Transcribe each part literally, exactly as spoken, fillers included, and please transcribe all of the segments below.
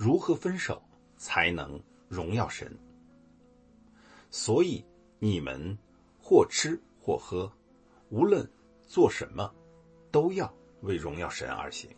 如何分手才能荣耀神？所以你们或吃或喝，无论做什么，都要为荣耀神而行。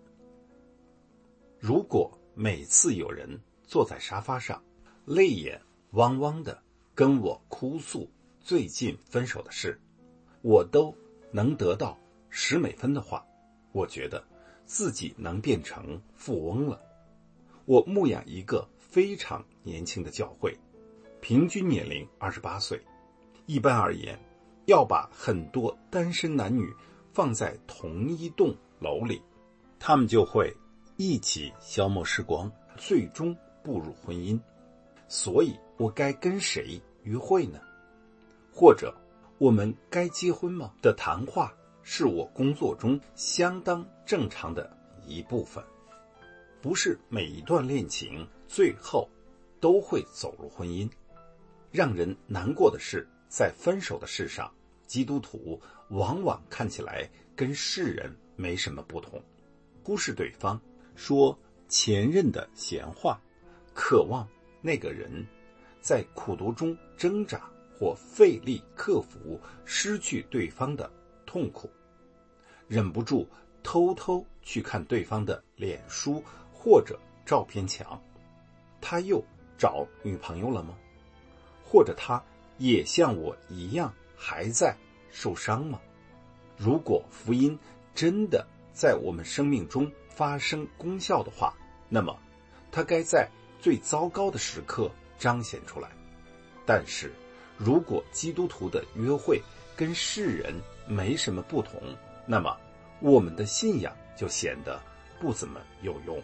如果每次有人坐在沙发上，泪眼汪汪的跟我哭诉最近分手的事，我都能得到十美分的话，我觉得自己能变成富翁了。我牧养一个非常年轻的教会，平均年龄二十八岁。一般而言，要把很多单身男女放在同一栋楼里，他们就会一起消磨时光，最终步入婚姻。所以我该跟谁约会呢？或者我们该结婚吗？的谈话是我工作中相当正常的一部分。不是每一段恋情最后都会走入婚姻。让人难过的是，在分手的事上，基督徒往往看起来跟世人没什么不同，忽视对方，说前任的闲话，渴望那个人在苦读中挣扎或费力克服失去对方的痛苦，忍不住偷偷去看对方的脸书或者照片墙，他又找女朋友了吗？或者他也像我一样还在受伤吗？如果福音真的在我们生命中发生功效的话，那么它该在最糟糕的时刻彰显出来。但是如果基督徒的约会跟世人没什么不同，那么我们的信仰就显得不怎么有用。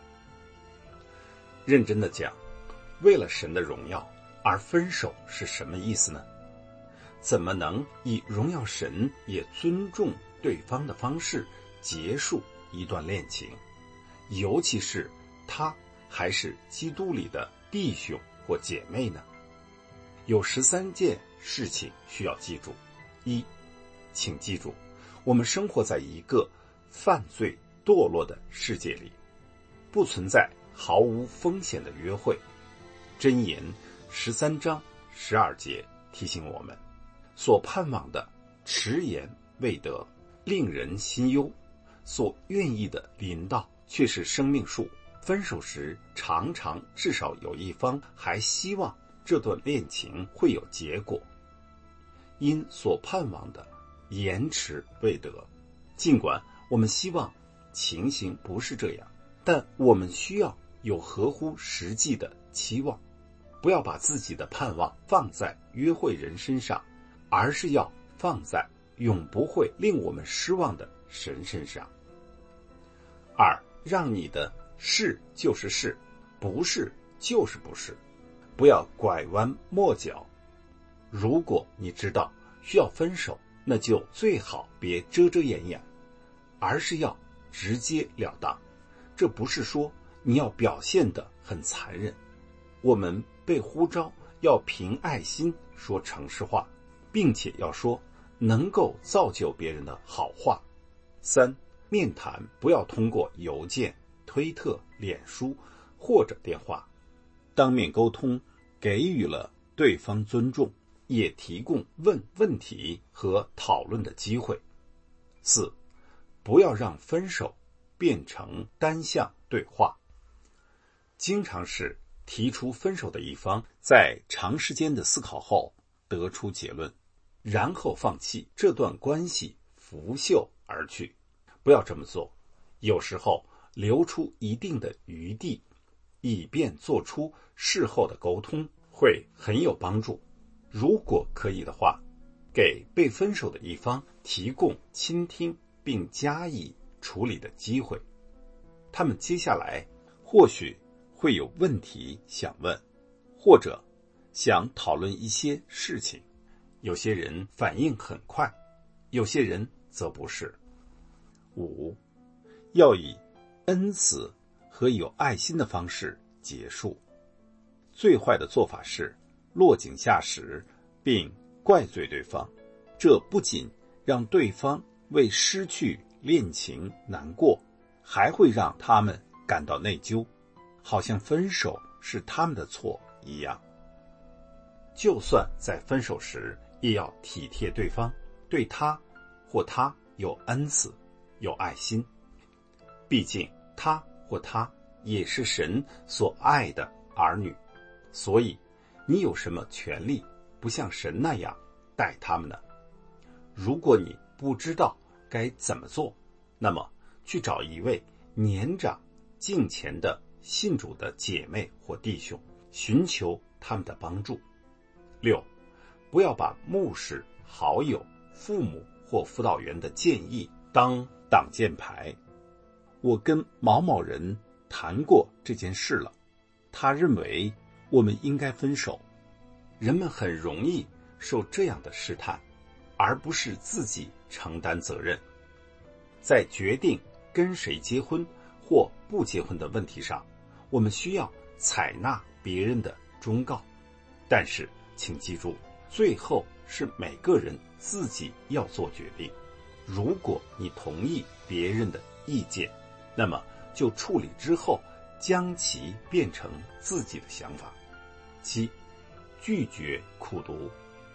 认真的讲，为了神的荣耀而分手是什么意思呢？怎么能以荣耀神也尊重对方的方式结束一段恋情，尤其是他还是基督里的弟兄或姐妹呢？有十三件事情需要记住。一，请记住，我们生活在一个犯罪堕落的世界里，不存在毫无风险的约会。箴言十三章十二节提醒我们，所盼望的迟延未得，令人心忧；所愿意的临到，却是生命树。分手时，常常至少有一方还希望这段恋情会有结果，因所盼望的延迟未得。尽管我们希望情形不是这样，但我们需要有合乎实际的期望，不要把自己的盼望放在约会人身上，而是要放在永不会令我们失望的神身上。二，让你的是就是是，不是就是不是，不要拐弯抹角。如果你知道需要分手，那就最好别遮遮掩掩，而是要直截了当。这不是说你要表现得很残忍，我们被呼召要凭爱心说诚实话，并且要说能够造就别人的好话。三，面谈不要通过邮件、推特、脸书或者电话，当面沟通给予了对方尊重，也提供问问题和讨论的机会。四，不要让分手变成单向对话。经常是提出分手的一方在长时间的思考后得出结论，然后放弃这段关系，拂袖而去。不要这么做，有时候留出一定的余地，以便做出事后的沟通，会很有帮助。如果可以的话，给被分手的一方提供倾听并加以处理的机会。他们接下来或许会有问题想问，或者想讨论一些事情。有些人反应很快，有些人则不是。五，要以恩慈和有爱心的方式结束。最坏的做法是落井下石并怪罪对方，这不仅让对方为失去恋情难过，还会让他们感到内疚。 好像分手是他们的错一样。就算在分手时，也要体贴对方，对他或他有恩慈，有爱心。毕竟他或他也是神所爱的儿女，所以你有什么权利不像神那样待他们呢？如果你不知道该怎么做，那么去找一位年长敬虔的信主的姐妹或弟兄，寻求他们的帮助。六，不要把牧师、好友、父母或辅导员的建议当挡箭牌。我跟某某人谈过这件事了，他认为我们应该分手。人们很容易受这样的试探，而不是自己承担责任。在决定跟谁结婚或不结婚的问题上，我们需要采纳别人的忠告，但是请记住，最后是每个人自己要做决定。如果你同意别人的意见，那么就处理之后将其变成自己的想法。七，拒绝苦读。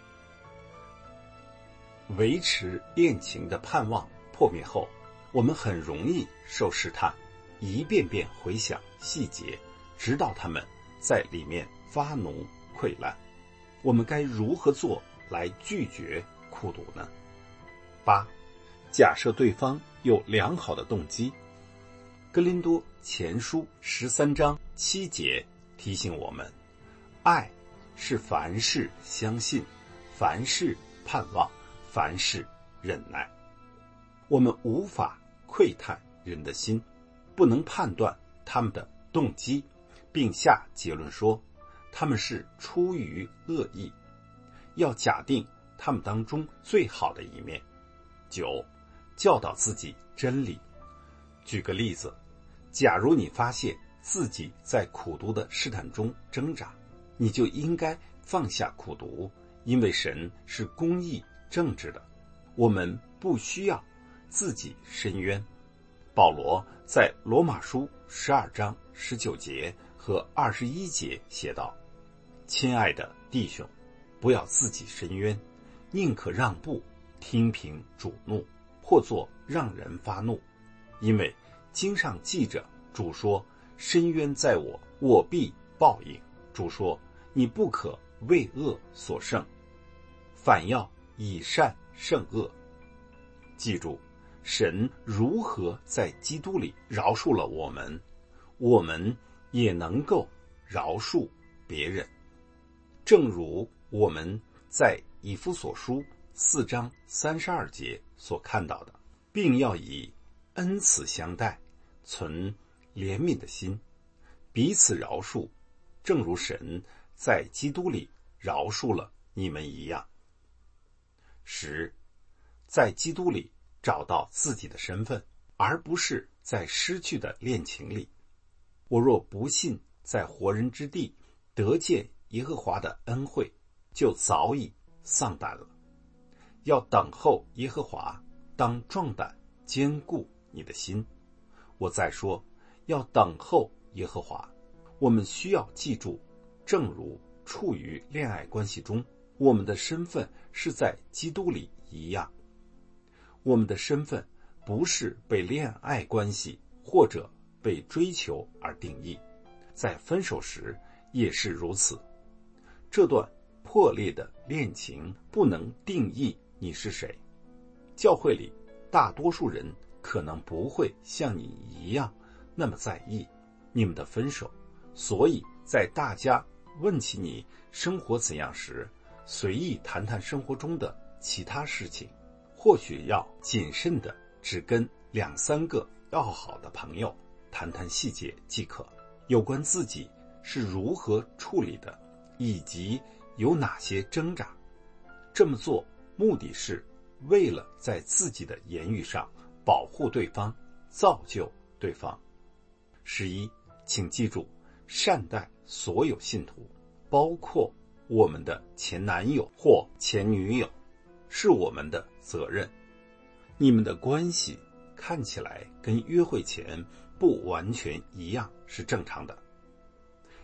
维持恋情的盼望破灭后，我们很容易受试探，一遍遍回想细节，直到他们在里面发脓溃烂。我们该如何做来拒绝苦读呢？八，假设对方有良好的动机。哥林多前书十三章七节提醒我们，爱是凡事相信，凡事盼望，凡事忍耐。我们无法窥探人的心，不能判断他们的动机，并下结论说他们是出于恶意，要假定他们当中最好的一面。九，教导自己真理。举个例子，假如你发现自己在苦读的试探中挣扎，你就应该放下苦读，因为神是公义正直的，我们不需要自己申冤。保罗在罗马书十二章十九节和二十一节写道，亲爱的弟兄，不要自己申冤，宁可让步，听凭主怒，或作让人发怒。因为经上记着，主说，申冤在我，我必报应。主说，你不可为恶所胜，反要以善胜恶。记住，神如何在基督里饶恕了我们，我们也能够饶恕别人。正如我们在以弗所书四章三十二节所看到的，并要以恩慈相待，存怜悯的心，彼此饶恕，正如神在基督里饶恕了你们一样。十，在基督里找到自己的身份，而不是在失去的恋情里。我若不信在活人之地得见耶和华的恩惠，就早已丧胆了。要等候耶和华，当壮胆，坚固你的心。我再说，要等候耶和华。我们需要记住，正如处于恋爱关系中，我们的身份是在基督里一样。我们的身份不是被恋爱关系或者被追求而定义，在分手时也是如此。这段破裂的恋情不能定义你是谁。教会里大多数人可能不会像你一样那么在意你们的分手，所以在大家问起你生活怎样时，随意谈谈生活中的其他事情，或许要谨慎的只跟两三个要好的朋友谈谈细节即可，有关自己是如何处理的，以及有哪些挣扎。这么做目的是为了在自己的言语上保护对方，造就对方。十一，请记住，善待所有信徒，包括我们的前男友或前女友，是我们的责任。你们的关系看起来跟约会前不完全一样是正常的，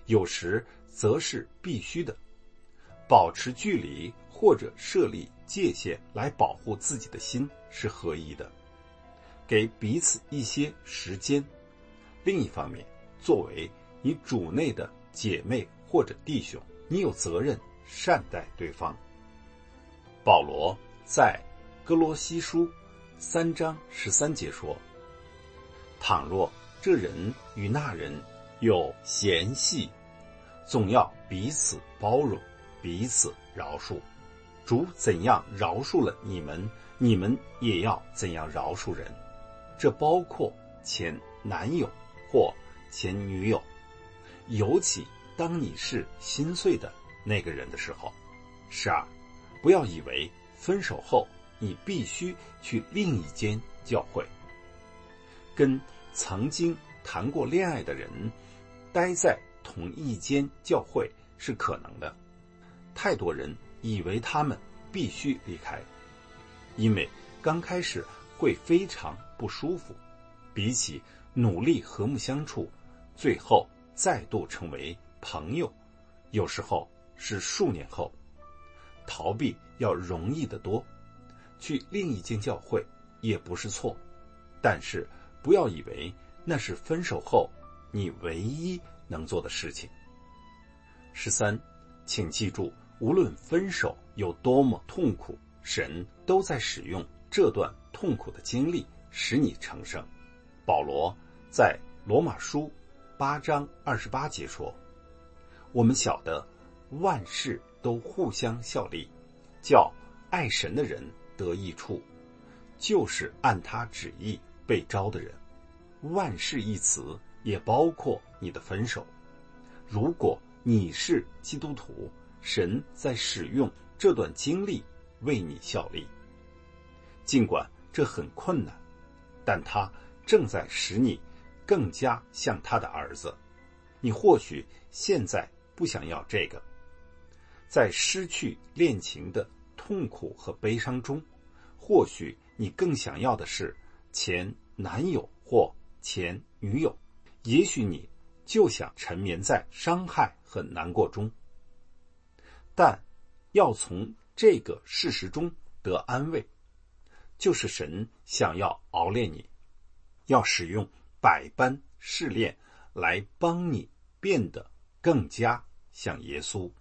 有时则是必须的。保持距离或者设立界限来保护自己的心是合宜的，给彼此一些时间。另一方面，作为你主内的姐妹或者弟兄，你有责任善待对方。保罗在哥罗西书三章十三节说，倘若这人与那人有嫌隙，总要彼此包容，彼此饶恕。主怎样饶恕了你们，你们也要怎样饶恕人。这包括前男友或前女友，尤其当你是心碎的那个人的时候。十二，不要以为分手后你必须去另一间教会。跟曾经谈过恋爱的人待在同一间教会是可能的，太多人以为他们必须离开，因为刚开始会非常不舒服，比起努力和睦相处，最后再度成为朋友，有时候是数年后，逃避要容易得多。去另一间教会也不是错，但是不要以为那是分手后你唯一能做的事情。十三，请记住，无论分手有多么痛苦，神都在使用这段痛苦的经历使你成圣。保罗在罗马书八章二十八节说，我们晓得万事都互相效力，叫爱神的人得益处，就是按他旨意被招的人。万事一词也包括你的分手。如果你是基督徒，神在使用这段经历为你效力。尽管这很困难，但他正在使你更加像他的儿子。你或许现在不想要这个，在失去恋情的痛苦和悲伤中，或许你更想要的是前男友或前女友，也许你就想沉眠在伤害和难过中。但要从这个事实中得安慰，就是神想要熬炼你，要使用百般试炼来帮你变得更加像耶稣。